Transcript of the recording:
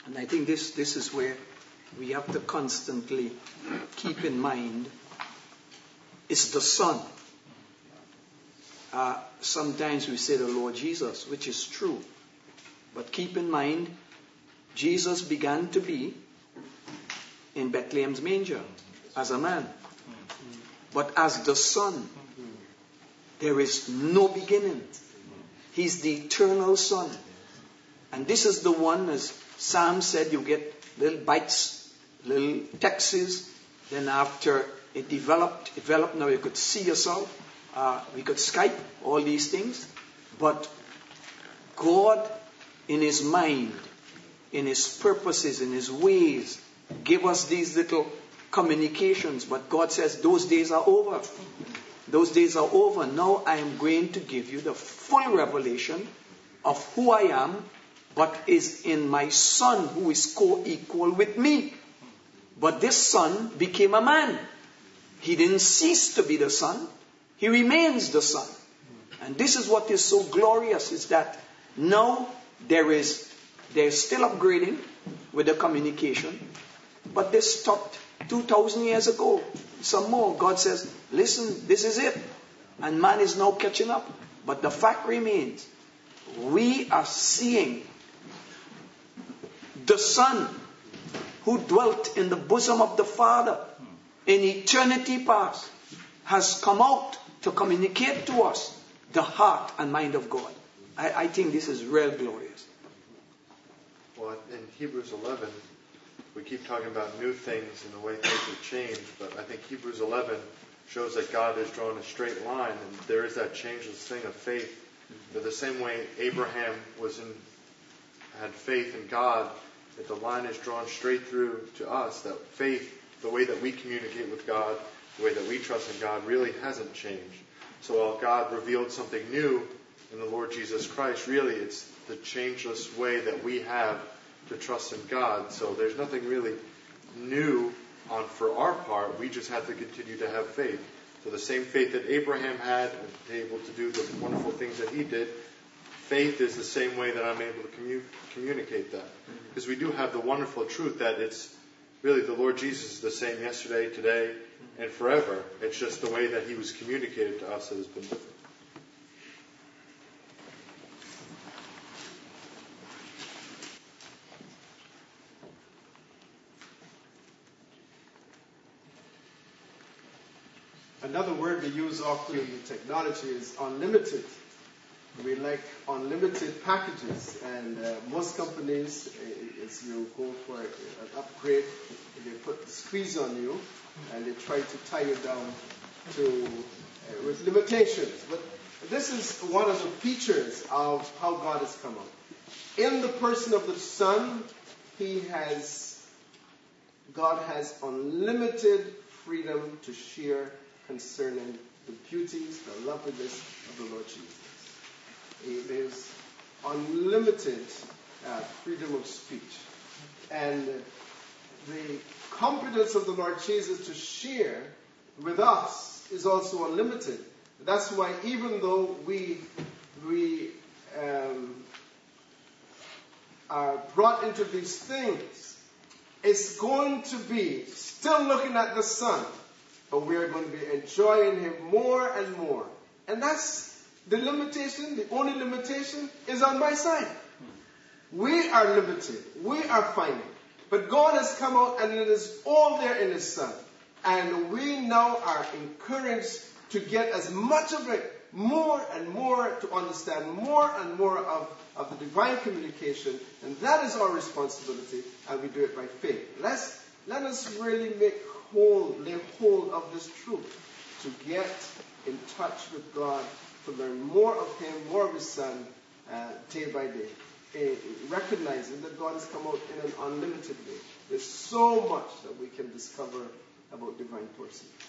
And I think this is where we have to constantly keep in mind, it's the Son. Sometimes we say the Lord Jesus, which is true. But keep in mind, Jesus began to be in Bethlehem's manger as a man. But as the Son, there is no beginning. He's the eternal Son. And this is the one, as Sam said, you get little bites, little texts. Then after it developed, now you could see yourself. We could Skype, all these things. But God, in His mind, in His purposes, in His ways, give us these little communications. But God says, those days are over. Those days are over. Now I am going to give you the full revelation of who I am, what is in my Son, who is co-equal with me. But this Son became a man. He didn't cease to be the Son. He remains the Son. And this is what is so glorious, is that now they're still upgrading with the communication, but they stopped 2,000 years ago. Some more. God says, listen, this is it. And man is now catching up. But the fact remains, we are seeing the Son who dwelt in the bosom of the Father in eternity past has come out to communicate to us the heart and mind of God. I think this is real glorious. Well, in Hebrews 11, we keep talking about new things and the way things have changed, but I think Hebrews 11 shows that God has drawn a straight line, and there is that changeless thing of faith. But the same way Abraham had faith in God, that the line is drawn straight through to us, that faith, the way that we communicate with God, the way that we trust in God, really hasn't changed. So while God revealed something new in the Lord Jesus Christ, really it's the changeless way that we have to trust in God. So there's nothing really new for our part. We just have to continue to have faith. So the same faith that Abraham had and able to do the wonderful things that he did, faith is the same way that I'm able to communicate that. Because we do have the wonderful truth that it's really the Lord Jesus is the same yesterday, today, and forever. It's just the way that He was communicated to us that has been different. Another word we use often in technology is unlimited. We like unlimited packages, and most companies, as you go for an upgrade, they put the squeeze on you, and they try to tie you down with limitations. But this is one of the features of how God has come out. In the person of the Son, God has unlimited freedom to share concerning the beauties, the loveliness of the Lord Jesus. There's unlimited freedom of speech. And the confidence of the Lord Jesus to share with us is also unlimited. That's why even though we are brought into these things, it's going to be still looking at the Son, but we are going to be enjoying Him more and more. And that's the limitation. The only limitation is on my side. We are limited. We are finite. But God has come out, and it is all there in His Son. And we now are encouraged to get as much of it, more and more, to understand more and more of the divine communication. And that is our responsibility, and we do it by faith. Let us really lay hold of this truth, to get in touch with God, to learn more of Him, more of His Son, day by day, recognizing that God has come out in an unlimited way. There's so much that we can discover about divine person.